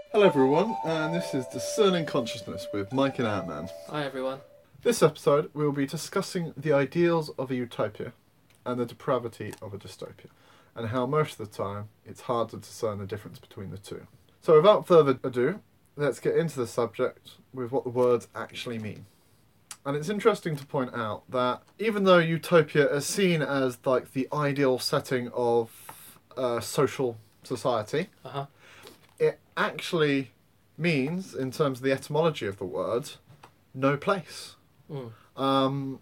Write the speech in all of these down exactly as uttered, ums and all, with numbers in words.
Hello everyone, and this is Discerning Consciousness with Mike and Ant-Man. Hi everyone. This episode we'll be discussing the ideals of a utopia and the depravity of a dystopia, and how most of the time it's hard to discern the difference between the two. So without further ado, let's get into the subject with what the words actually mean. And it's interesting to point out that even though utopia is seen as like the ideal setting of uh, social society, Uh-huh. it actually means, in terms of the etymology of the word, no place. Mm. Um,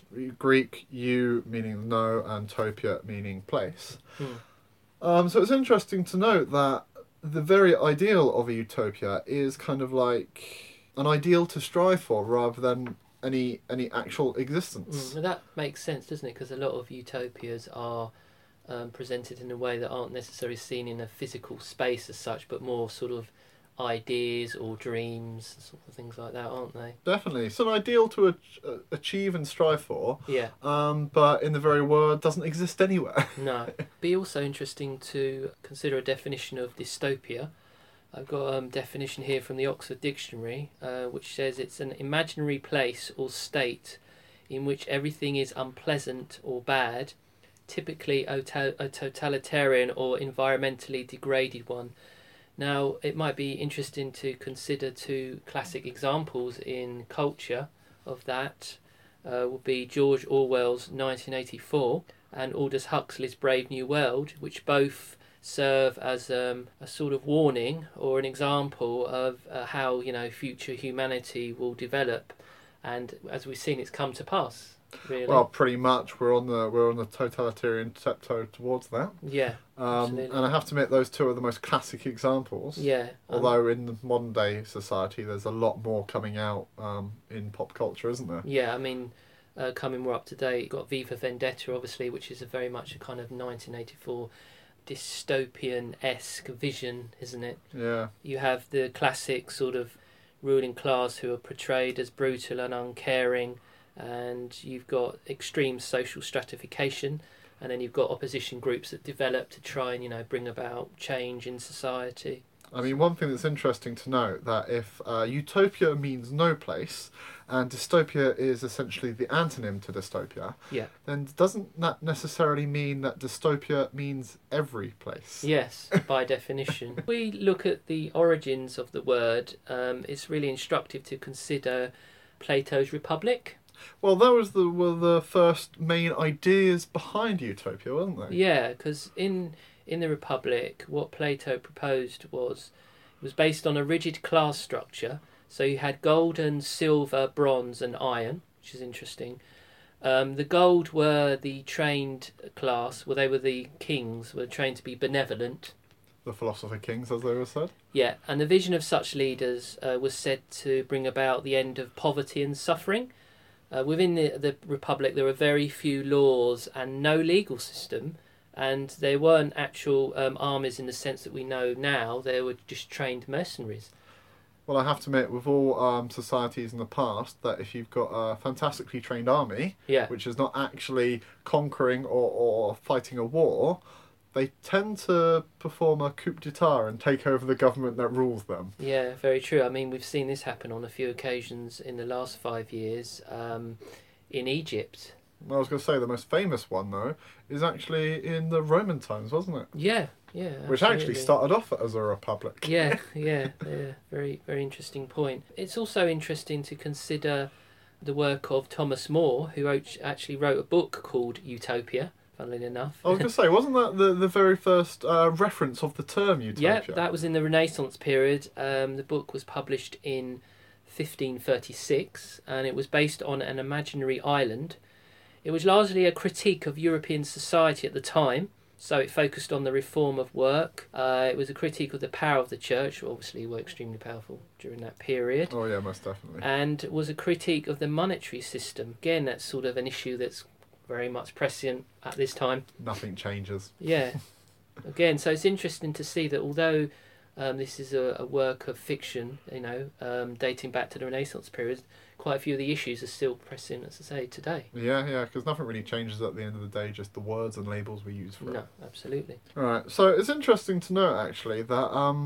Greek, eu meaning no, and topia meaning place. Mm. Um, so it's interesting to note that the very ideal of a utopia is kind of like an ideal to strive for rather than any any actual existence. Mm. Well, that makes sense, doesn't it? Because a lot of utopias are um, presented in a way that aren't necessarily seen in a physical space as such, but more sort of ideas or dreams, sort of things like that, aren't they? Definitely. It's an ideal to ach- uh, achieve and strive for, Yeah. um, but in the very word doesn't exist anywhere. No. Be also interesting to consider a definition of dystopia. I've got a um, definition here from the Oxford Dictionary, uh, which says it's an imaginary place or state in which everything is unpleasant or bad, typically a, to- a totalitarian or environmentally degraded one. Now, it might be interesting to consider two classic examples in culture of that. Uh, would be George Orwell's nineteen eighty-four and Aldous Huxley's Brave New World, which both serve as um, a sort of warning or an example of uh, how, you know, future humanity will develop, and as we've seen, it's come to pass. Really. Well, pretty much we're on the we're on the totalitarian tiptoe towards that. Yeah. Um, Absolutely. and I have to admit, those two are the most classic examples. Yeah. um, Although in the modern day society, there's a lot more coming out um, in pop culture, isn't there? Yeah, I mean, uh, coming more up to date, you've got V for Vendetta, obviously, which is a very much a kind of nineteen eighty-four dystopian-esque vision, isn't it? Yeah. You have the classic sort of ruling class who are portrayed as brutal and uncaring, and you've got extreme social stratification, and then you've got opposition groups that develop to try and, you know, bring about change in society. I mean, one thing that's interesting to note that if uh, utopia means no place, and dystopia is essentially the antonym to dystopia, Yeah. then doesn't that necessarily mean that dystopia means every place? Yes, by definition. If we look at the origins of the word, um, it's really instructive to consider Plato's Republic. Well, that was the were the first main ideas behind utopia, wasn't they? Yeah, because in in the Republic, what Plato proposed was it was based on a rigid class structure. So you had gold and silver, bronze and iron, which is interesting. Um, the gold were the trained class, well, they were the kings, were trained to be benevolent. The philosopher kings, as they were said. Yeah, and the vision of such leaders uh, was said to bring about the end of poverty and suffering. Uh, within the, the Republic, there were very few laws and no legal system, and there weren't actual um, armies in the sense that we know now. They were just trained mercenaries. Well, I have to admit, with all um, societies in the past, that if you've got a fantastically trained army, Yeah. which is not actually conquering or, or fighting a war, they tend to perform a coup d'etat and take over the government that rules them. Yeah, very true. I mean, we've seen this happen on a few occasions in the last five years um, in Egypt. I was going to say the most famous one, though, is actually in the Roman times, wasn't it? Yeah, yeah. Which actually absolutely. started off as a republic. Yeah, yeah, yeah. Very, very interesting point. It's also interesting to consider the work of Thomas More, who actually wrote a book called Utopia, funnily enough. I was going to say, wasn't that the, the very first uh, reference of the term utopia? Yeah, that was in the Renaissance period. Um, the book was published in fifteen thirty-six, and it was based on an imaginary island. It was largely a critique of European society at the time, so it focused on the reform of work. Uh, it was a critique of the power of the church, who obviously were extremely powerful during that period. Oh yeah, most definitely. And was a critique of the monetary system. Again, that's sort of an issue that's very much prescient at this time. Nothing changes. Yeah. Again, so it's interesting to see that although um, this is a, a work of fiction, you know, um, dating back to the Renaissance period, quite a few of the issues are still prescient, as I say, today. Yeah, yeah, because nothing really changes at the end of the day, just the words and labels we use for No, it. absolutely. Right, so it's interesting to note, actually, that um,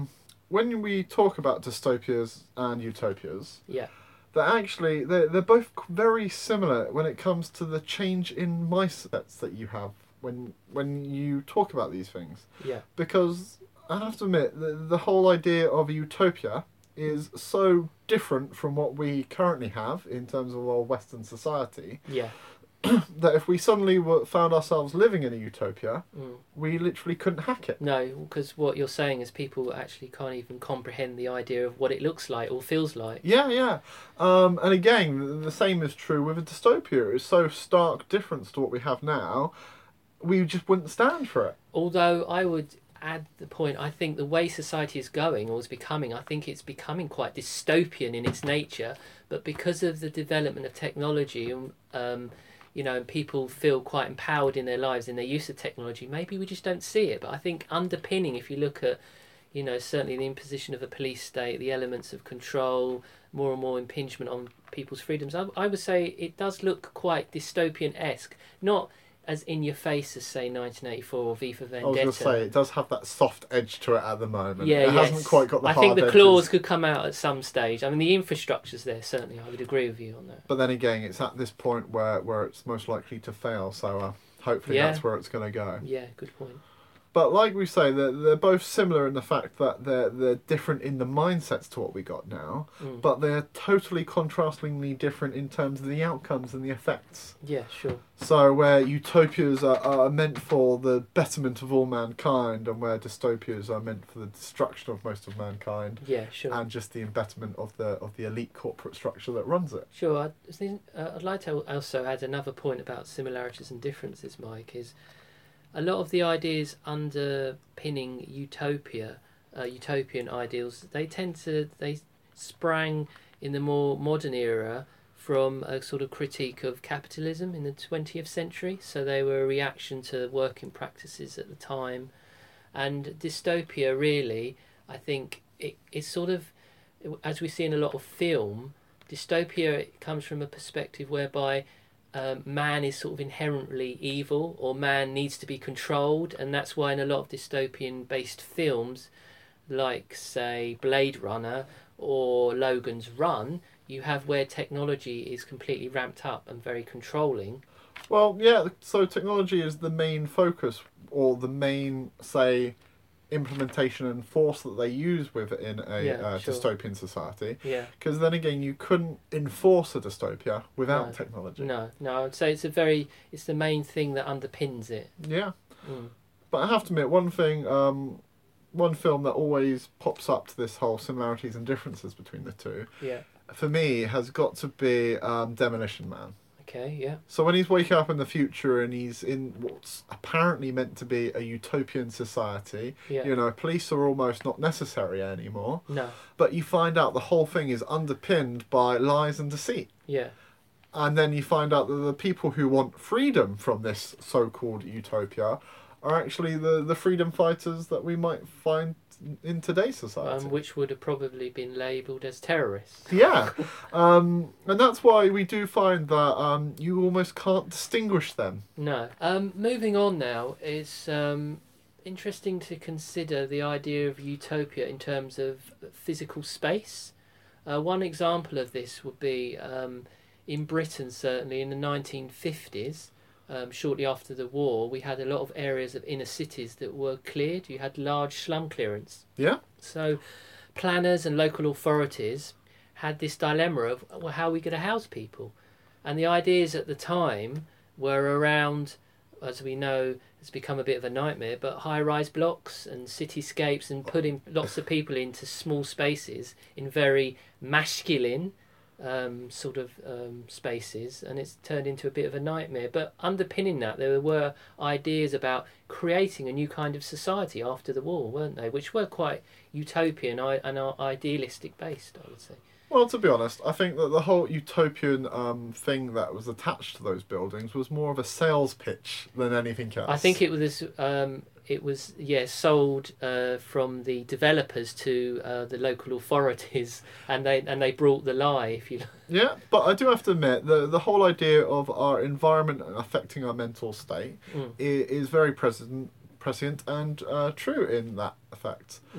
when we talk about dystopias and utopias, Yeah. that actually they're, they're both very similar when it comes to the change in mindsets that you have when when you talk about these things. Yeah. Because I have to admit, the, the whole idea of a utopia is so different from what we currently have in terms of our Western society, Yeah. that if we suddenly were, found ourselves living in a utopia, Mm. we literally couldn't hack it. No, because what you're saying is people actually can't even comprehend the idea of what it looks like or feels like. Yeah, yeah. Um, and again, the, the same is true with a dystopia. It's so stark difference to what we have now, we just wouldn't stand for it. Although I would add the point, I think the way society is going or is becoming, I think it's becoming quite dystopian in its nature, but because of the development of technology, um, you know, and people feel quite empowered in their lives in their use of technology, maybe we just don't see it. But I think underpinning, if you look at, you know, certainly the imposition of a police state, the elements of control, more and more impingement on people's freedoms, I, I would say it does look quite dystopian-esque. Not as in your face as, say, nineteen eighty-four or V for Vendetta. I was going to say, it does have that soft edge to it at the moment. Yeah, it yes. hasn't quite got the I hard think the edges. claws could come out at some stage. I mean, the infrastructure's there, certainly. I would agree with you on that. But then again, it's at this point where, where it's most likely to fail, so uh, hopefully Yeah. that's where it's going to go. Yeah, good point. But like we say, they're, they're both similar in the fact that they're, they're different in the mindsets to what we got now, Mm. but they're totally contrastingly different in terms of the outcomes and the effects. Yeah, sure. So where utopias are, are meant for the betterment of all mankind, and where dystopias are meant for the destruction of most of mankind, Yeah, sure. and just the embetterment of the of the elite corporate structure that runs it. Sure. I'd, think- uh, I'd like to also add another point about similarities and differences, Mike, is a lot of the ideas underpinning utopia, uh, utopian ideals, they tend to, they sprang in the more modern era from a sort of critique of capitalism in the twentieth century. So they were a reaction to working practices at the time. And dystopia, really, I think, it, it's sort of, as we see in a lot of film, dystopia comes from a perspective whereby um, man is sort of inherently evil, or man needs to be controlled, and that's why in a lot of dystopian-based films, like, say, Blade Runner or Logan's Run, you have where technology is completely ramped up and very controlling. Well, yeah, so technology is the main focus, or the main, say, implementation and force that they use within a Yeah, uh, sure. dystopian society. Yeah. Because then again, you couldn't enforce a dystopia without No. technology. No, no, I'd say it's a very, it's the main thing that underpins it. Yeah. Mm. But I have to admit, one thing, um, one film that always pops up to this whole similarities and differences between the two, Yeah. for me, has got to be um, Demolition Man. Okay, yeah. So when he's waking up in the future and he's in what's apparently meant to be a utopian society, Yeah. you know, police are almost not necessary anymore, No. but you find out the whole thing is underpinned by lies and deceit. Yeah. And then you find out that the people who want freedom from this so-called utopia are actually the, the freedom fighters that we might find in today's society. Um, which would have probably been labelled as terrorists. Yeah, um, and that's why we do find that um, you almost can't distinguish them. No. Um, moving on now, it's um, interesting to consider the idea of utopia in terms of physical space. Uh, one example of this would be um, in Britain, certainly in the nineteen fifties. Um, shortly after the war, we had a lot of areas of inner cities that were cleared. You had large slum clearance. Yeah, So planners and local authorities had this dilemma of, well, how are we going to house people? And the ideas at the time were around, as we know, it's become a bit of a nightmare, but high-rise blocks and cityscapes and putting lots of people into small spaces in very masculine um, sort of um, spaces, and it's turned into a bit of a nightmare. But underpinning that, there were ideas about creating a new kind of society after the war, weren't they? Which were quite utopian i- and are idealistic based, I would say. well, to be honest, I think that the whole utopian um, thing that was attached to those buildings was more of a sales pitch than anything else. I think it was um, it was yeah sold uh, from the developers to uh, the local authorities, and they and they brought the lie, if you like. Yeah, but I do have to admit, the, the whole idea of our environment affecting our mental state Mm. is, is very present, prescient and uh, true in that effect. Mm.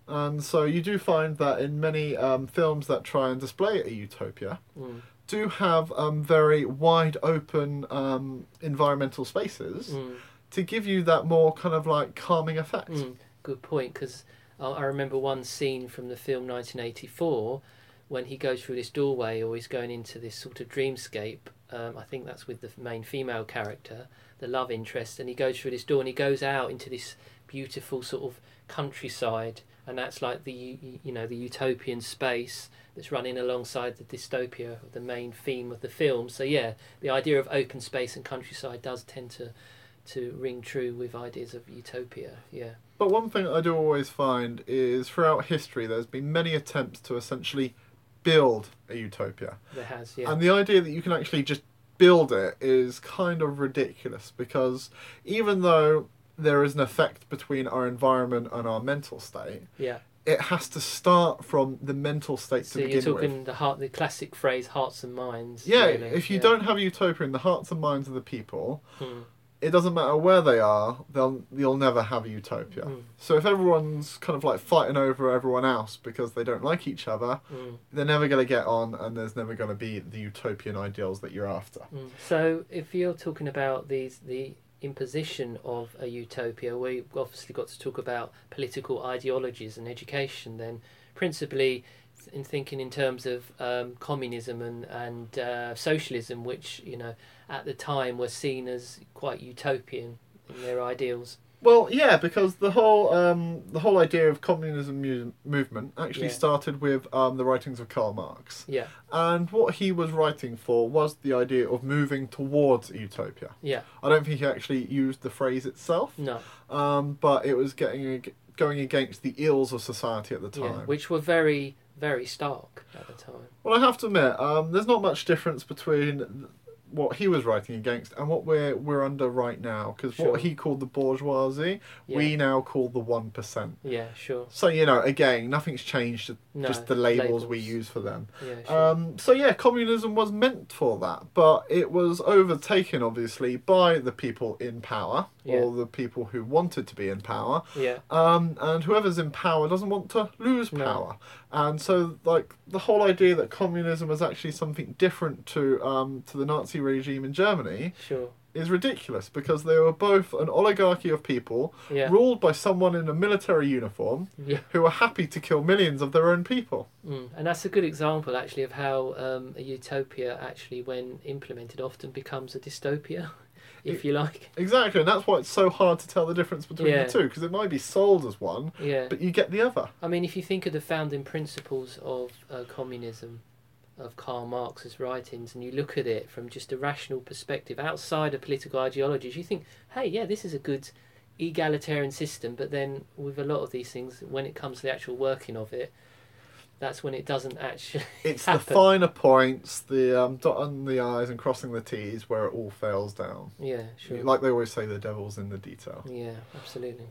And so you do find that in many um, films that try and display a utopia, Mm. do have um, very wide open um, environmental spaces Mm. to give you that more kind of like calming effect. Mm. Good point, because I, I remember one scene from the film nineteen eighty-four when he goes through this doorway, or he's going into this sort of dreamscape. Um, I think that's with the main female character, the love interest, and he goes through this door and he goes out into this beautiful sort of countryside, and that's like the u- you know the utopian space that's running alongside the dystopia, the main theme of the film. So yeah, the idea of open space and countryside does tend to to ring true with ideas of utopia. Yeah. But one thing I do always find is throughout history there's been many attempts to essentially build a utopia. There has, yeah. And the idea that you can actually just build it is kind of ridiculous, because even though there is an effect between our environment and our mental state, Yeah. it has to start from the mental state So to you're begin talking with. the heart, the classic phrase, hearts and minds. Yeah, really. if you Yeah. don't have a utopia in the hearts and minds of the people, Mm. it doesn't matter where they are, they'll you'll never have a utopia. Mm. So if everyone's kind of like fighting over everyone else because they don't like each other, Mm. they're never going to get on, and there's never going to be the utopian ideals that you're after. Mm. So if you're talking about these the imposition of a utopia, we've obviously got to talk about political ideologies and education. Then, principally, in thinking in terms of um, communism and and uh, socialism, which you know at the time were seen as quite utopian in their ideals. Well, yeah, because the whole um, the whole idea of communism mu- movement actually Yeah. started with um, the writings of Karl Marx, Yeah, and what he was writing for was the idea of moving towards utopia. yeah, I don't think he actually used the phrase itself, no, um, but it was getting ag- going against the ills of society at the yeah, time. which were very very stark at the time. Well, I have to admit, um, there's not much difference between th- what he was writing against and what we're we're under right now, because Sure. what he called the bourgeoisie, Yeah. we now call the one percent. Yeah, sure. So you know, again, nothing's changed. No, just the labels, we labels. use for them. Yeah, sure. Um, so yeah, communism was meant for that, but it was overtaken obviously by the people in power, Yeah. or the people who wanted to be in power. yeah, Um, and whoever's in power doesn't want to lose No. power. And so, like, the whole idea that communism was actually something different to um, to the Nazi regime in Germany sure. is ridiculous, because they were both an oligarchy of people Yeah, ruled by someone in a military uniform yeah. who were happy to kill millions of their own people. Mm. And that's a good example, actually, of how um, a utopia, actually, when implemented, often becomes a dystopia, if you like. Exactly, and that's why it's so hard to tell the difference between Yeah. the two, because it might be sold as one, Yeah. but you get the other. I mean, if you think of the founding principles of uh, communism, of Karl Marx's writings, and you look at it from just a rational perspective outside of political ideologies, you think, hey, yeah, this is a good egalitarian system. But then with a lot of these things, when it comes to the actual working of it, that's when it doesn't actually It's happen. the finer points, the um, dotting the I's and crossing the T's, where it all fails down. Yeah, sure. Like they always say, the devil's in the detail. Yeah, absolutely.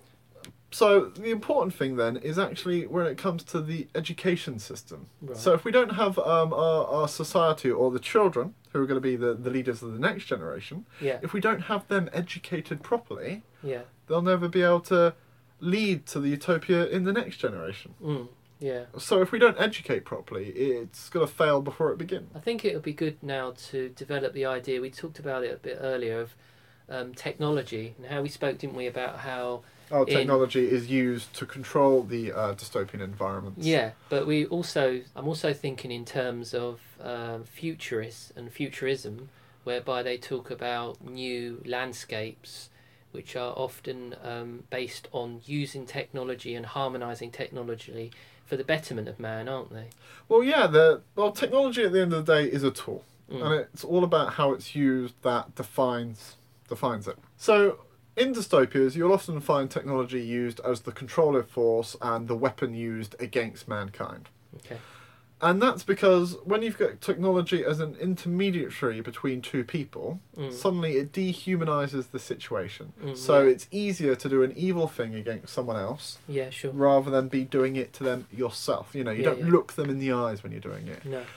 So the important thing then is actually when it comes to the education system. Right. So if we don't have um, our, our society, or the children who are going to be the, the leaders of the next generation, Yeah, if we don't have them educated properly, yeah. they'll never be able to lead to the utopia in the next generation. Mm, yeah. So if we don't educate properly, it's going to fail before it begins. I think it would be good now to develop the idea. We talked about it a bit earlier of um, technology and how we spoke, didn't we, about how Our in- technology is used to control the uh, dystopian environments. yeah, but we also I'm also thinking in terms of um, futurists and futurism, whereby they talk about new landscapes, which are often um, based on using technology and harmonising technology for the betterment of man, aren't they? Well, yeah. The well, technology at the end of the day is a tool, Mm. and it's all about how it's used that defines defines it. So in dystopias, you'll often find technology used as the controlling force and the weapon used against mankind. Okay. And that's because when you've got technology as an intermediary between two people, Mm. suddenly it dehumanises the situation. Mm, so yeah. it's easier to do an evil thing against someone else Yeah, sure. rather than be doing it to them yourself. You know, you Yeah, don't yeah. look them in the eyes when you're doing it. No.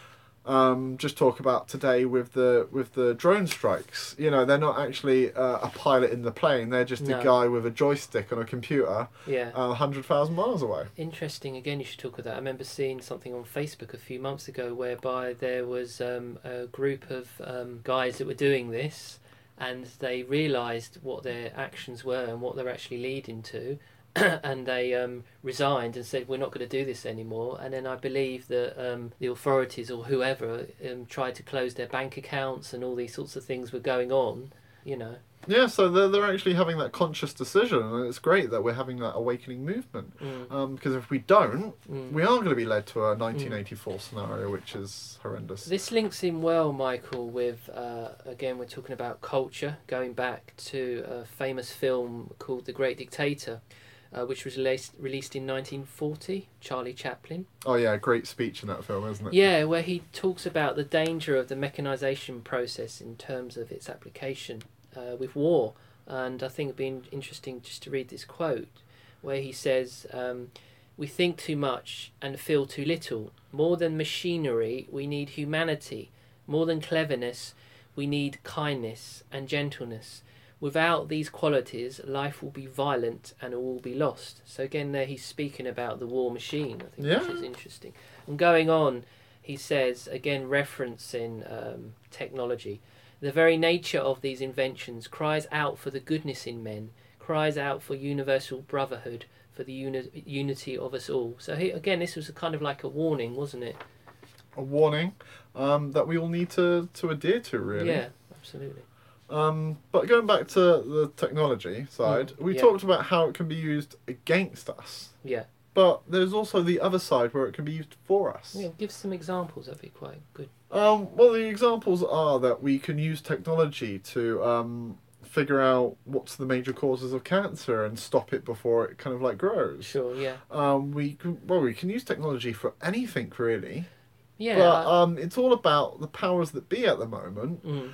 Um, just talk about today with the with the drone strikes. You know, they're not actually uh, a pilot in the plane. They're just No. a guy with a joystick on a computer, Yeah. a hundred thousand miles away. Interesting. Again, you should talk of that. I remember seeing something on Facebook a few months ago whereby there was um, a group of um, guys that were doing this, and they realised what their actions were and what they're actually leading to. And they um, resigned and said, we're not going to do this anymore. And then I believe that um, the authorities or whoever um, tried to close their bank accounts, and all these sorts of things were going on, you know. Yeah, so they're, they're actually having that conscious decision, and it's great that we're having that awakening movement. Mm. Um, because if we don't, Mm. we are going to be led to a nineteen eighty-four scenario, which is horrendous. This links in well, Michael, with, uh, again, we're talking about culture, going back to a famous film called The Great Dictator, uh, which was released, released in nineteen forty, Charlie Chaplin. Oh yeah, great speech in that film, isn't it? Yeah, where he talks about the danger of the mechanisation process in terms of its application uh, with war. And I think it'd be interesting just to read this quote, where he says, um, we think too much and feel too little. More than machinery, we need humanity. More than cleverness, we need kindness and gentleness. Without these qualities, life will be violent and all will be lost. So again, there he's speaking about the war machine, I think, Yeah. which is interesting. And going on, he says, again referencing um, technology, the very nature of these inventions cries out for the goodness in men, cries out for universal brotherhood, for the uni- unity of us all. So he, again, this was a kind of like a warning, wasn't it? A warning um, that we all need to, to adhere to, really. Yeah, absolutely. Um, but going back to the technology side, Mm, we yeah. talked about how it can be used against us. Yeah. But there's also the other side where it can be used for us. Yeah, give some examples, that'd be quite good. Um, well, the examples are that we can use technology to um, figure out what's the major causes of cancer and stop it before it kind of like grows. Sure, yeah. Um, we can, well, we can use technology for anything really. Yeah. But I- um, it's all about the powers that be at the moment mm,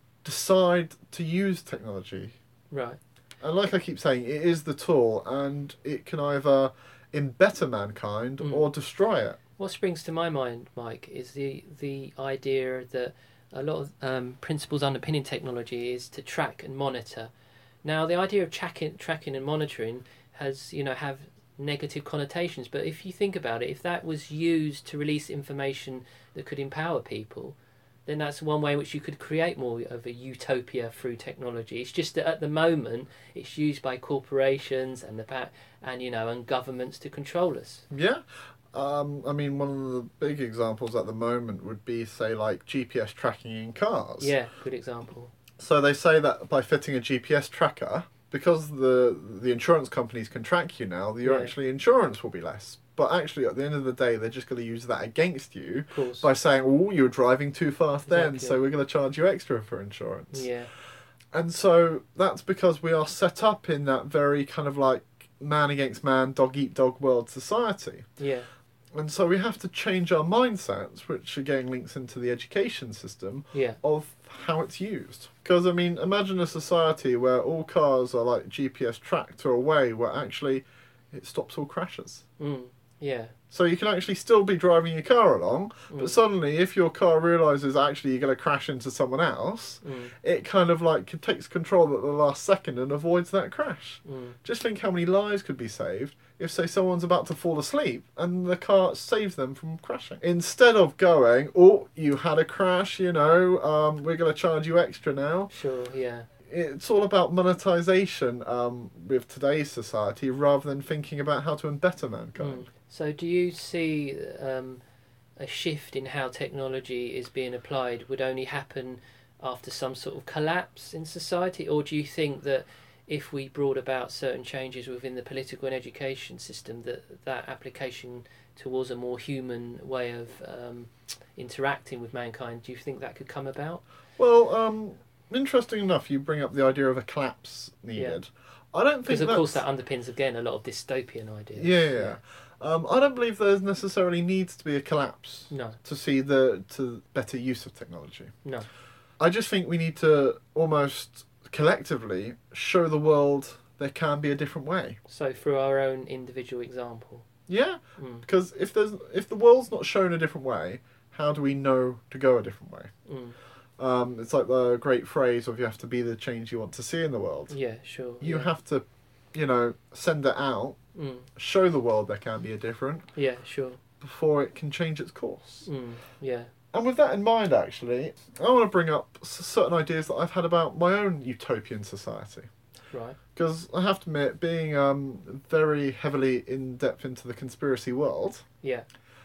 decide to use technology. right. And like I keep saying, it is the tool, and it can either embetter mankind Mm. or destroy it. What springs to my mind, Mike, is the the idea that a lot of um, principles underpinning technology is to track and monitor. Now, the idea of tracking, tracking and monitoring has, you know, have negative connotations. But if you think about it, if that was used to release information that could empower people, then that's one way in which you could create more of a utopia through technology. It's just that at the moment it's used by corporations and the pa- and you know and governments to control us. Yeah. Um, I mean, one of the big examples at the moment would be, say, like G P S tracking in cars. Yeah, good example. So they say that by fitting a G P S tracker, because the the insurance companies can track you now, your Yeah. actually insurance will be less. But actually, at the end of the day, they're just going to use that against you Of course. by saying, "Oh, you were driving too fast then, Exactly. so we're going to charge you extra for insurance." Yeah. And so that's because we are set up in that very kind of like man against man, dog eat dog world society. Yeah. And so we have to change our mindsets, which again links into the education system, Yeah. of how it's used. Because, I mean, imagine a society where all cars are like G P S tracked to a way where actually it stops all crashes. Mm. Yeah. So you can actually still be driving your car along, Mm. but suddenly if your car realises actually you're going to crash into someone else, Mm. it kind of like takes control at the last second and avoids that crash. Mm. Just think how many lives could be saved if, say, someone's about to fall asleep and the car saves them from crashing. Instead of going, oh, you had a crash, you know, um, we're going to charge you extra now. Sure. Yeah. It's all about monetization um, with today's society rather than thinking about how to embetter mankind. Mm. So, do you see um, a shift in how technology is being applied would only happen after some sort of collapse in society, or do you think that if we brought about certain changes within the political and education system, that that application towards a more human way of um, interacting with mankind, do you think that could come about? Well, um, interesting enough, you bring up the idea of a collapse needed. I don't think Because of that's... course that underpins again a lot of dystopian ideas. Yeah, yeah, yeah. Um, I don't believe there necessarily needs to be a collapse No, to see the to better use of technology. no. I just think we need to almost collectively show the world there can be a different way. So through our own individual example. Yeah, Mm. because if there's if the world's not shown a different way, how do we know to go a different way? Mm. Um, it's like the great phrase of you have to be the change you want to see in the world. Yeah, sure. You yeah. have to, you know, send it out, Mm. show the world there can be a different, Yeah, sure. before it can change its course. Mm. Yeah. And with that in mind, actually, I want to bring up s- certain ideas that I've had about my own utopian society. Right. Because I have to admit, being um, very heavily in depth into the conspiracy world, Yeah.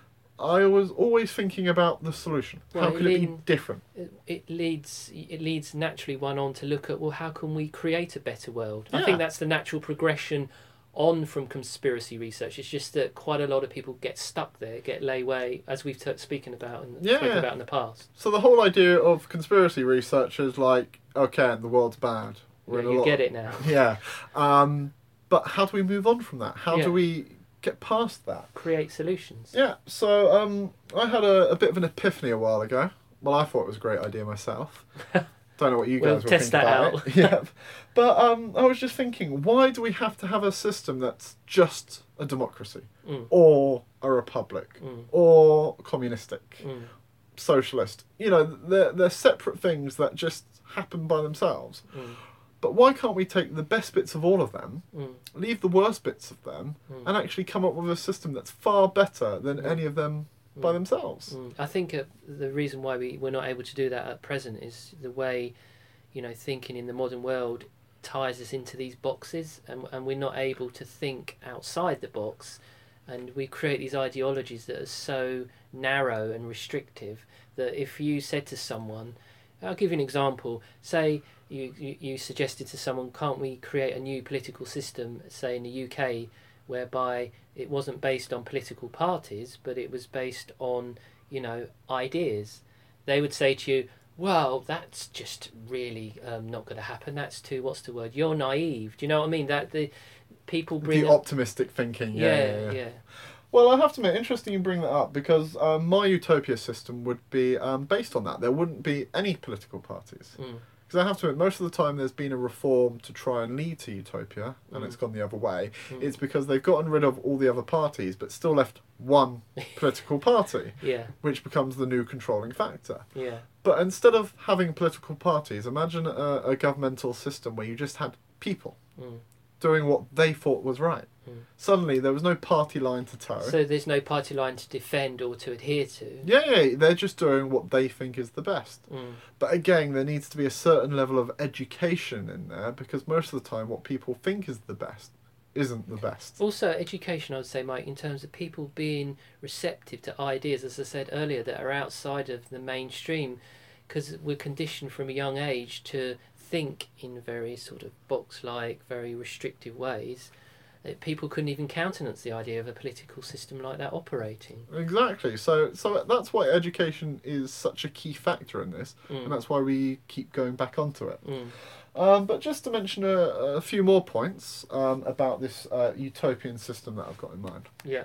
I was always thinking about the solution. Well, How could it be lean- different? It, it leads it leads naturally one on to look at, well, how can we create a better world? I Yeah. think that's the natural progression on from conspiracy research. It's just that quite a lot of people get stuck there, get layway, as we've t- speaking about and Yeah. spoken about in the past. So the whole idea of conspiracy research is like, okay, the world's bad. We're in Yeah, a you lot get it now. Yeah. Um, but how do we move on from that? How Yeah. do we get past that? Create solutions. Yeah, so um, I had a, a bit of an epiphany a while ago. Well, I thought it was a great idea myself. Don't know what you We'll guys will test think that about out. it. Yeah, but um, I was just thinking, why do we have to have a system that's just a democracy, Mm. or a republic, Mm. or communistic, Mm. socialist? You know, they're they're separate things that just happen by themselves. Mm. But why can't we take the best bits of all of them, Mm. leave the worst bits of them, Mm. and actually come up with a system that's far better than Mm. any of them by Mm. themselves? Mm. I think uh, the reason why we, we're not able to do that at present is the way, you know, thinking in the modern world ties us into these boxes, and, and we're not able to think outside the box, and we create these ideologies that are so narrow and restrictive that if you said to someone, I'll give you an example, say you, you, you suggested to someone, can't we create a new political system, say in the U K, whereby it wasn't based on political parties, but it was based on, you know, ideas. They would say to you, well, that's just really um, not going to happen. That's too, what's the word? You're naive. Do you know what I mean? That the people bring The up, optimistic thinking, yeah yeah, yeah, yeah. yeah. Well, I have to admit, interesting you bring that up, because um, my utopia system would be um, based on that. There wouldn't be any political parties. Mm. Because I have to admit, most of the time there's been a reform to try and lead to utopia, and Mm. it's gone the other way. Mm. It's because they've gotten rid of all the other parties, but still left one political party, Yeah, which becomes the new controlling factor. yeah. But instead of having political parties, imagine a, a governmental system where you just had people Mm. doing what they thought was right. Mm. Suddenly, there was no party line to toe. So there's no party line to defend or to adhere to. yeah, yeah, they're just doing what they think is the best. Mm. But again, there needs to be a certain level of education in there, because most of the time what people think is the best isn't the best. Also, education, I would say, Mike, in terms of people being receptive to ideas, as I said earlier, that are outside of the mainstream, because we're conditioned from a young age to think in very sort of box-like, very restrictive ways. That people couldn't even countenance the idea of a political system like that operating. Exactly. So so that's why education is such a key factor in this, Mm. and that's why we keep going back onto it. Mm. Um, but just to mention a, a few more points um, about this uh, utopian system that I've got in mind. Yeah.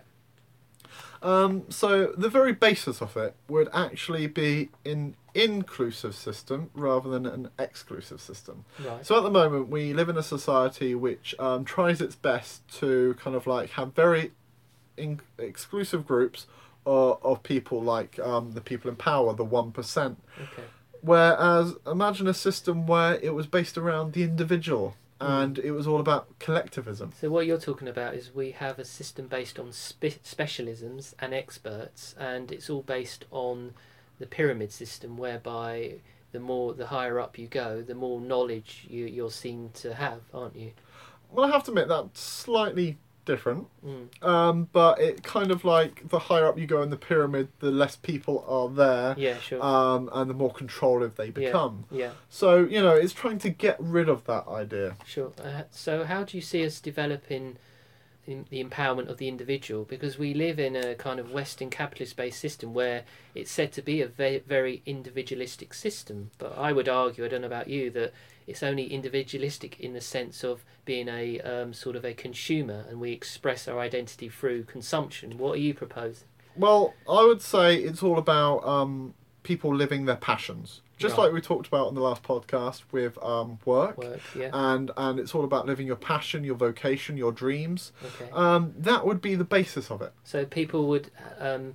Um, so the very basis of it would actually be an inclusive system rather than an exclusive system. Right. So at the moment we live in a society which um, tries its best to kind of like have very in- exclusive groups of, of people, like um, the people in power, the one percent. Okay. Whereas imagine a system where it was based around the individual and it was all about collectivism. So what you're talking about is we have a system based on spe- specialisms and experts, and it's all based on the pyramid system, whereby the more the higher up you go, the more knowledge you, you're seen to have, aren't you? Well, I have to admit that's slightly different, Mm. um, but it kind of like the higher up you go in the pyramid, the less people are there, Yeah, sure. um, and the more controlling they yeah, become. yeah, So, you know, it's trying to get rid of that idea. sure. Uh, so how do you see us developing the, the empowerment of the individual? Because we live in a kind of Western capitalist-based system where it's said to be a very, very individualistic system. But I would argue, I don't know about you, that it's only individualistic in the sense of being a um, sort of a consumer, and we express our identity through consumption. What are you proposing? Well, I would say it's all about um, people living their passions. Just Right. like we talked about in the last podcast with um, work. Work, yeah. And, and it's all about living your passion, your vocation, your dreams. Okay. Um, that would be the basis of it. So people would, um,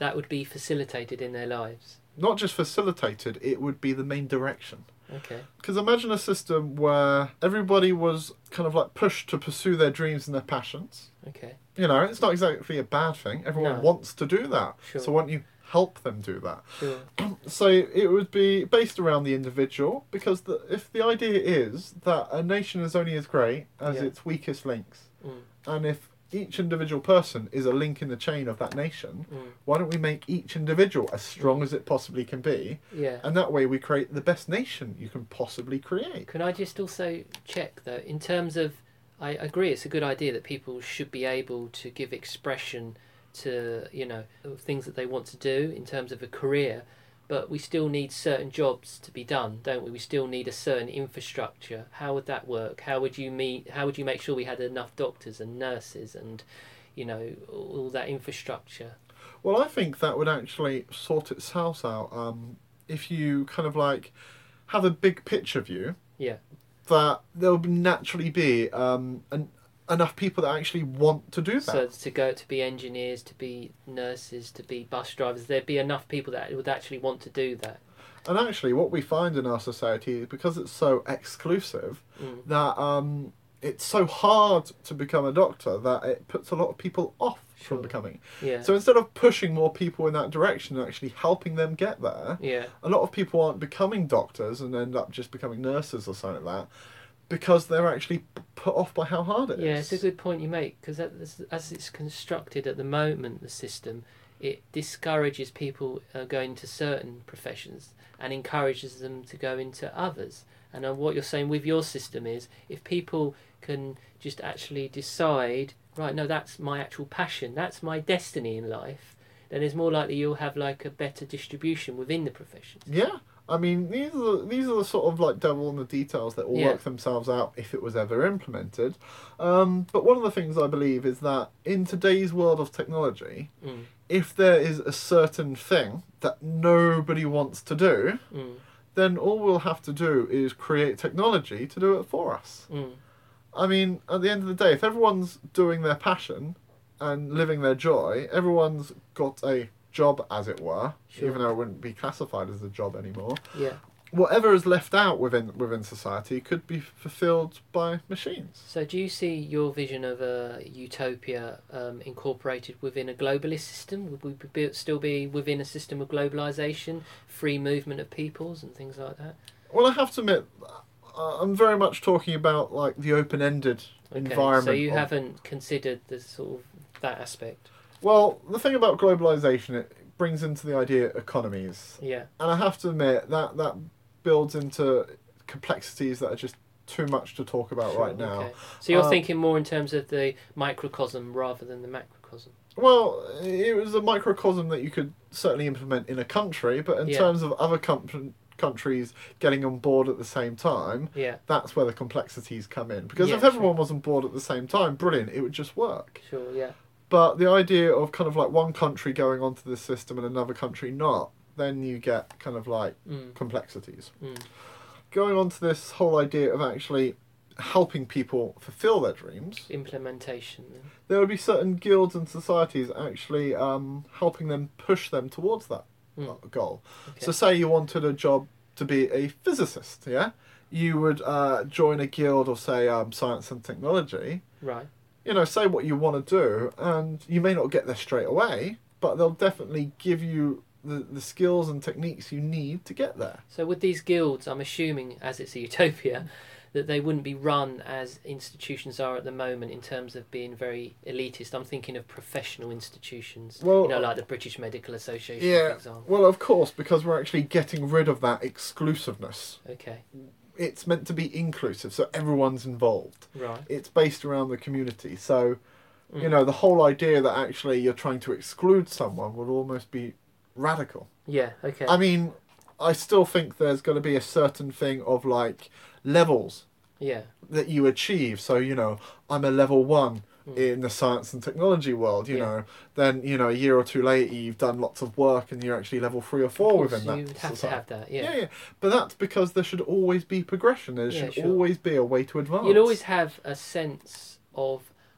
that would be facilitated in their lives. Not just facilitated, it would be the main direction. Okay. Because imagine a system where everybody was kind of like pushed to pursue their dreams and their passions. Okay. You know, it's not exactly a bad thing. Everyone No. wants to do that. Sure. So why don't you help them do that? Sure. So it would be based around the individual, because the, if the idea is that a nation is only as great as Yeah. its weakest links, Mm. and if each individual person is a link in the chain of that nation, Mm. why don't we make each individual as strong Mm. as it possibly can be? Yeah. And that way we create the best nation you can possibly create. Can I just also check though, in terms of, I agree, it's a good idea that people should be able to give expression to, you know, things that they want to do in terms of a career, but we still need certain jobs to be done, don't we? We still need a certain infrastructure. How would that work? How would you meet? How would you make sure we had enough doctors and nurses and, you know, all that infrastructure? Well, I think that would actually sort itself out um, if you kind of like have a big picture view. Yeah. That there will naturally be um, an, enough people that actually want to do that. So to go to be engineers, to be nurses, to be bus drivers, there'd be enough people that would actually want to do that. And actually, what we find in our society is because it's so exclusive Mm. that um, it's so hard to become a doctor that it puts a lot of people off Sure. from becoming. Yeah. So instead of pushing more people in that direction and actually helping them get there, Yeah. a lot of people aren't becoming doctors and end up just becoming nurses or something like that because they're actually p- put off by how hard it is. Yeah, it's a good point you make, because as it's constructed at the moment, the system, it discourages people uh, going to certain professions and encourages them to go into others. And uh, what you're saying with your system is, if people can just actually decide, right, no, that's my actual passion, that's my destiny in life, then it's more likely you'll have like a better distribution within the professions. Yeah. I mean, these are the, these are the sort of like devil in the details that will Yeah. work themselves out if it was ever implemented. Um, but one of the things I believe is that in today's world of technology, Mm. if there is a certain thing that nobody wants to do, Mm. then all we'll have to do is create technology to do it for us. Mm. I mean, at the end of the day, if everyone's doing their passion and living their joy, everyone's got a job, as it were, Sure. even though it wouldn't be classified as a job anymore. Yeah. Whatever is left out within within society could be fulfilled by machines. So do you see your vision of a utopia um, incorporated within a globalist system? Would we be, still be within a system of globalisation, free movement of peoples and things like that? Well, I have to admit, uh, I'm very much talking about like the open-ended Okay, environment. so you of- haven't considered the sort of that aspect. Well, the thing about globalization, it brings into the idea economies. Yeah. And I have to admit that that builds into complexities that are just too much to talk about Sure, right now. okay. So you're Uh, thinking more in terms of the microcosm rather than the macrocosm. Well, it was a microcosm that you could certainly implement in a country, but in Yeah. terms of other com- countries getting on board at the same time, Yeah. that's where the complexities come in. Because Yeah, if everyone was on board at the same time, brilliant, it would just work. Sure. Yeah. But the idea of kind of like one country going onto this system and another country not, then you get kind of like Mm. complexities. Mm. Going on to this whole idea of actually helping people fulfill their dreams, Implementation. Then. there would be certain guilds and societies actually um, helping them push them towards that Mm. uh, goal. Okay. So say you wanted a job to be a physicist, yeah? You would uh, join a guild of, say, um, science and technology. Right. You know, say what you want to do, and you may not get there straight away, but they'll definitely give you the, the skills and techniques you need to get there. So with these guilds, I'm assuming, as it's a utopia, that they wouldn't be run as institutions are at the moment in terms of being very elitist. I'm thinking of professional institutions, Well, you know, like the British Medical Association, for Yeah, example. well, of course, because we're actually getting rid of that exclusiveness. Okay, It's meant to be inclusive, so everyone's involved. right. It's based around the community, so you Mm. know the whole idea that actually you're trying to exclude someone would almost be radical. Yeah, okay. I mean, I still think there's going to be a certain thing of like levels yeah, that you achieve. So you know, I'm a level one Mm. in the science and technology world. You Yeah. know, then you know a year or two later you've done lots of work and you're actually level three or of four course, within that you would have to society. have that, yeah. Yeah, yeah, but that's because there should always be progression. There Yeah, should sure. always be a way to advance. You'll always have a sense of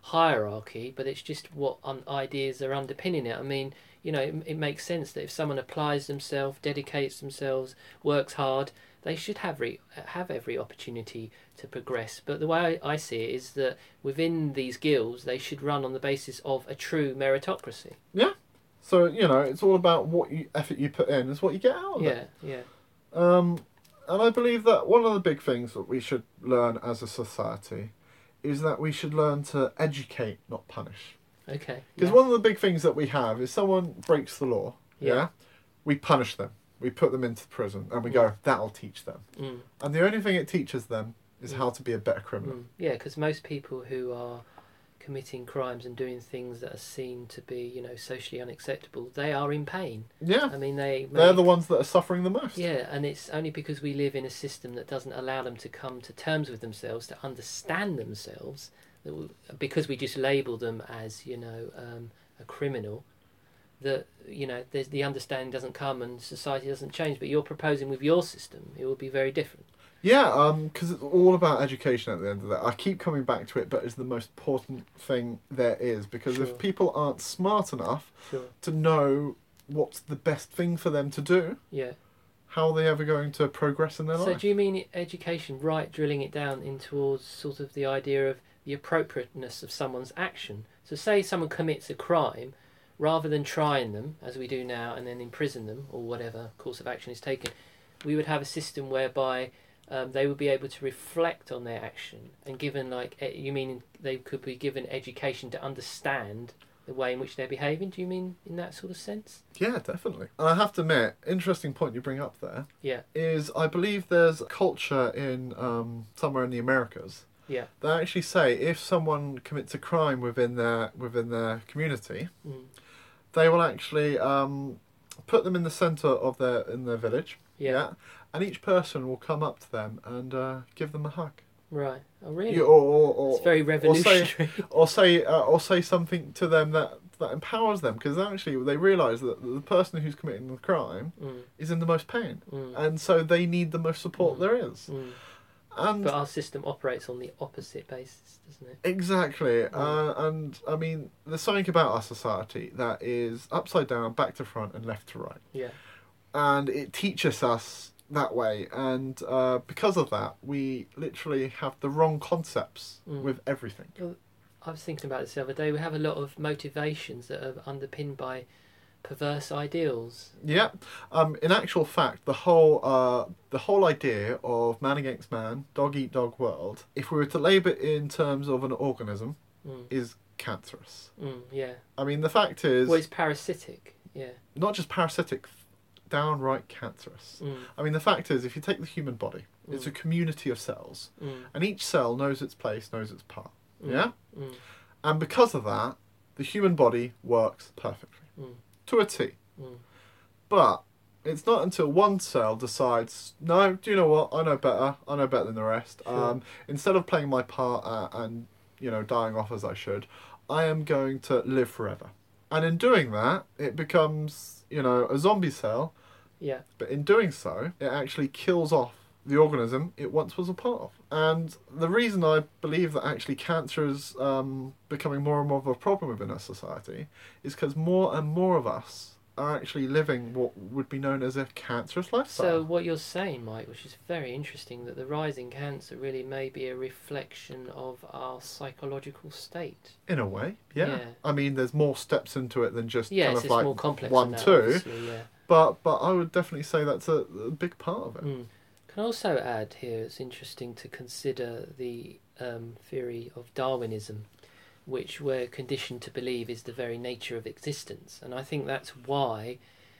hierarchy, but it's just what um, ideas are underpinning it. I mean, you know, it, it makes sense that if someone applies themselves, dedicates themselves, works hard, they should have re- have every opportunity to progress. But the way I, I see it is that within these guilds, they should run on the basis of a true meritocracy. Yeah. So, you know, it's all about what you, effort you put in is what you get out of Yeah, it. yeah, Um, and I believe that one of the big things that we should learn as a society is that we should learn to educate, not punish. okay. Because yeah. one of the big things that we have is someone breaks the law, yeah. Yeah. We punish them. We put them into prison and we go, that'll teach them. Mm. And the only thing it teaches them is Mm. how to be a better criminal. Mm. Yeah, because most people who are committing crimes and doing things that are seen to be, you know, socially unacceptable, they are in pain. Yeah. I mean, they... They're make- the ones that are suffering the most. Yeah, and it's only because we live in a system that doesn't allow them to come to terms with themselves, to understand themselves, that we, because we just label them as, you know, um, a criminal, that, you know, there's, the understanding doesn't come and society doesn't change. But you're proposing with your system, it will be very different. Yeah, because it's all about education at the end of that. I keep coming back to it, but it's the most important thing there is. Because Sure. if people aren't smart enough Sure. to know what's the best thing for them to do, Yeah. how are they ever going to progress in their So life? do you mean education, right, drilling it down in towards sort of the idea of the appropriateness of someone's action? So say someone commits a crime, rather than trying them, as we do now, and then imprison them, or whatever course of action is taken, we would have a system whereby um, they would be able to reflect on their action, and given, like, e- you mean they could be given education to understand the way in which they're behaving? Do you mean in that sort of sense? Yeah, definitely. And I have to admit, interesting point you bring up there Yeah, is I believe there's a culture in um, somewhere in the Americas yeah. that actually say if someone commits a crime within their within their community, Mm. they will actually um, put them in the centre of their in their village. Yeah. And each person will come up to them and uh, give them a hug. Right. Oh, really? You- or, or, or, It's very revolutionary. or say uh, or say something to them that, that empowers them, because actually they realise that the person who's committing the crime mm. is in the most pain, Mm. and so they need the most support Mm. there is. Mm. And But our system operates on the opposite basis, doesn't it? exactly, Mm. uh, and I mean, there's something about our society that is upside down, back to front, and left to right, Yeah. and it teaches us that way, and uh, because of that, we literally have the wrong concepts Mm. with everything. I was thinking about this the other day. We have a lot of motivations that are underpinned by perverse ideals. Yeah, um, in actual fact, the whole uh, the whole idea of man against man, dog eat dog world, if we were to label it in terms of an organism, Mm. is cancerous. Mm, yeah. I mean, the fact is, Well, it's parasitic. Yeah. not just parasitic, downright cancerous. Mm. I mean, the fact is, if you take the human body, it's Mm. a community of cells, Mm. and each cell knows its place, knows its part. Mm. Yeah, Mm. and because of that, the human body works perfectly Mm. to a T. Mm. But it's not until one cell decides, no, do you know what? I know better. I know better than the rest. Sure. Um, instead of playing my part uh, and, you know, dying off as I should, I am going to live forever. And in doing that, it becomes, you know, a zombie cell. Yeah. But in doing so, it actually kills off the organism it once was a part of. And the reason I believe that actually cancer is um, becoming more and more of a problem within our society is because more and more of us are actually living what would be known as a cancerous lifestyle. So what you're saying, Mike, which is very interesting, that the rise in cancer really may be a reflection of our psychological state. In a way, yeah. Yeah. I mean, there's more steps into it than just Yes, kind of it's like more complex one, than that, two. obviously, yeah. But but I would definitely say that's a, a big part of it. Mm. Can I also add here, it's interesting to consider the um, theory of Darwinism, which we're conditioned to believe is the very nature of existence. And I think that's why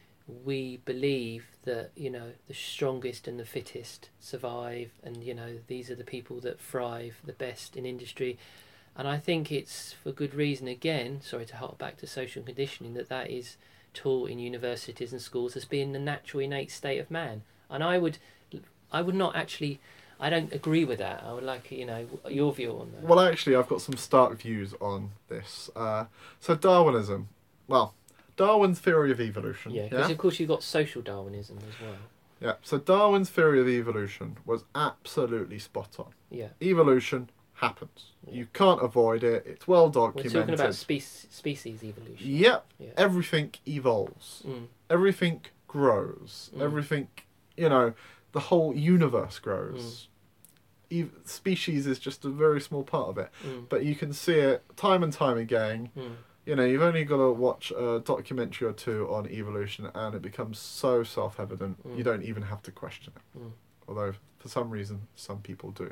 we believe that, you know, the strongest and the fittest survive, and, you know, these are the people that thrive the best in industry. And I think it's for good reason, again, sorry to hark back to social conditioning, that that is taught in universities and schools as being the natural innate state of man. And I would I would not actually, I don't agree with that. I would like, you know, your view on that. Well, actually, I've got some stark views on this. Uh, so Darwinism, well, Darwin's theory of evolution. Yeah, because of course you've got social Darwinism as well. Yeah, so Darwin's theory of evolution was absolutely spot on. Yeah. Evolution happens. Yeah. You can't avoid it. It's well We're documented. talking about spe- species evolution. Yep. Yeah. Everything evolves. Mm. Everything grows. Mm. Everything, you know, the whole universe grows. Ev- species is just a very small part of it. Mm. But you can see it time and time again. Mm. You know, you've only got to watch a documentary or two on evolution and it becomes so self-evident, Mm. you don't even have to question it. Mm. Although, for some reason, some people do.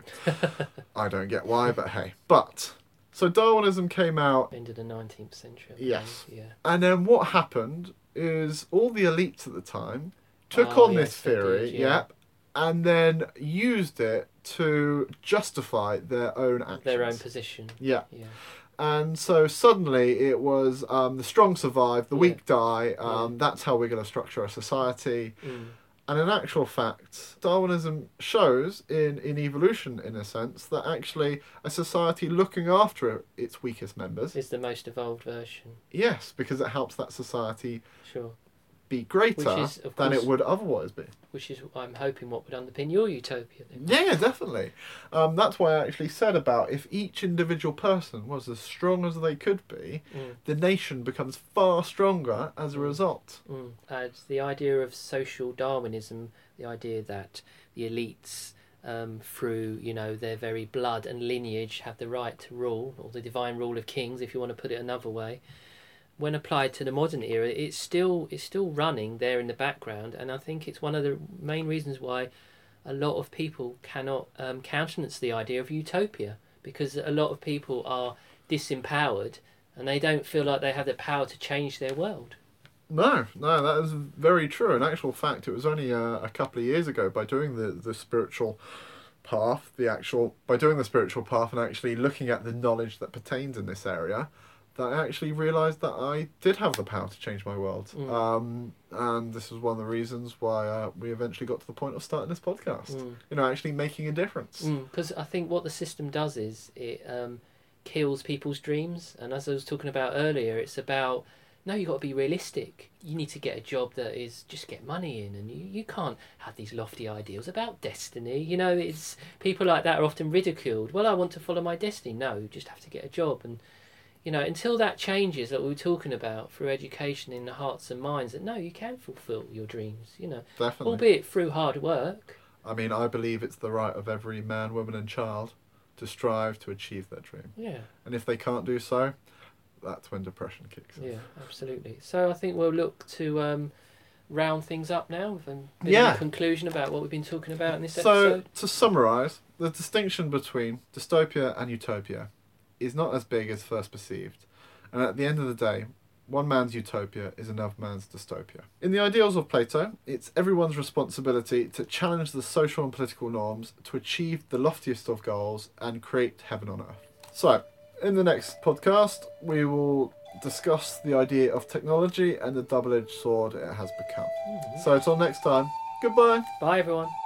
I don't get why, but hey. But, so Darwinism came out, End of the nineteenth century. I Yes. believe. Yeah. and then what happened is all the elites at the time took Oh, on this yes, they theory, did, yeah. yep, and then used it to justify their own actions. Their own position. Yeah. Yeah. And so suddenly it was um, the strong survive, the Yeah. weak die, um, Yeah. that's how we're going to structure a society. Mm. And in actual fact, Darwinism shows in, in evolution, in a sense, that actually a society looking after its weakest members, It's the most evolved version. yes, because it helps that society Sure. be greater Which is, of than course- it would otherwise be. Which is, I'm hoping, what would underpin your utopia then. Yeah, definitely. Um, that's why I actually said about if each individual person was as strong as they could be, Mm. the nation becomes far stronger as a Mm. result. Mm. And the idea of social Darwinism, the idea that the elites, um, through you know their very blood and lineage, have the right to rule, or the divine rule of kings, if you want to put it another way. When applied to the modern era, it's still it's still running there in the background, and I think it's one of the main reasons why a lot of people cannot um, countenance the idea of utopia, because a lot of people are disempowered and they don't feel like they have the power to change their world. No, no, that is very true. In actual fact, it was only uh, a couple of years ago by doing the, the spiritual path, the actual by doing the spiritual path and actually looking at the knowledge that pertains in this area, that I actually realised that I did have the power to change my world. Mm. Um, and this was one of the reasons why uh, we eventually got to the point of starting this podcast. Mm. You know, actually making a difference. Because I think what the system does is it um, kills people's dreams. And as I was talking about earlier, it's about, no, you've got to be realistic. You need to get a job that is just get money in, and you, you can't have these lofty ideals about destiny. You know, it's people like that are often ridiculed. Well, I want to follow my destiny. No, you just have to get a job. And, you know, until that changes, that we were talking about through education in the hearts and minds, that no, you can fulfil your dreams, you know, Definitely. albeit through hard work. I mean, I believe it's the right of every man, woman and child to strive to achieve their dream. Yeah. And if they can't do so, that's when depression kicks in. Yeah, absolutely. So I think we'll look to um, round things up now with a bit Yeah. of a conclusion about what we've been talking about in this So, episode. to summarise, the distinction between dystopia and utopia is not as big as first perceived. And at the end of the day, one man's utopia is another man's dystopia. In the ideals of Plato, it's everyone's responsibility to challenge the social and political norms to achieve the loftiest of goals and create heaven on earth. So, in the next podcast, we will discuss the idea of technology and the double-edged sword it has become. Mm. So, until next time, goodbye. Bye, everyone.